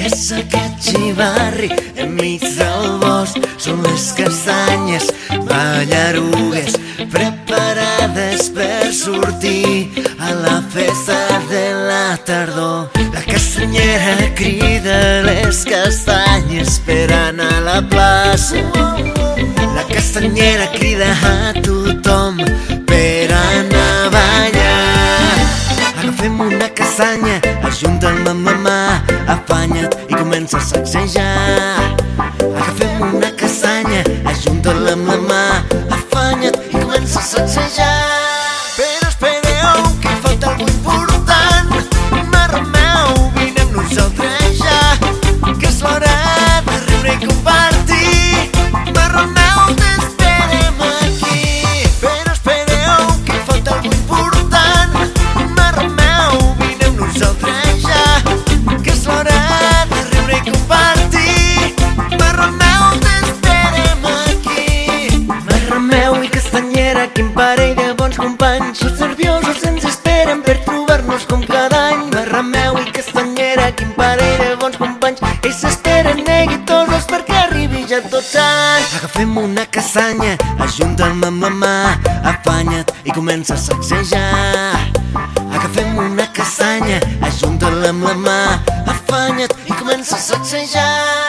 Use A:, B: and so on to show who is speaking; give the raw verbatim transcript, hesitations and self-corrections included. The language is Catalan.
A: És aquest xivarri enmig del bosc, són les castanyes ballarugues preparades per sortir a la festa de la tardor. La castanyera crida les castanyes per anar a la plaça. La castanyera crida a tothom per anar a ballar. Agafem una castanya, ajunta'm amb ma mà, afanya't i comença a sacsejar. Agafem una castanya, ajunta'l amb la mà, afanya't i comença a sacsejar. Però espereu, que falta algo important. Marrameu, vine amb nosaltres ja, que és l'hora de riure i compartir. Marrameu, t'esperem aquí. Però espereu, que falta algo important. Marrameu, vine amb nosaltres ja, que és l'hora de riure i compartir. Marrameu, t'esperem aquí. Marrameu i castanyera, quin parell de bons companys. Els nerviosos ens esperen per trobar-nos com cada any. Marrameu i castanyera, quin parell de bons companys. Ells s'esperen neguitosos perquè arribi ja tot sant. Agafem una castanya, ajunta'm amb la mà, afanya't i comença a sacsejar. Agafem una castanya, ajunta'l amb la mà, afanya't i comença a sacsejar.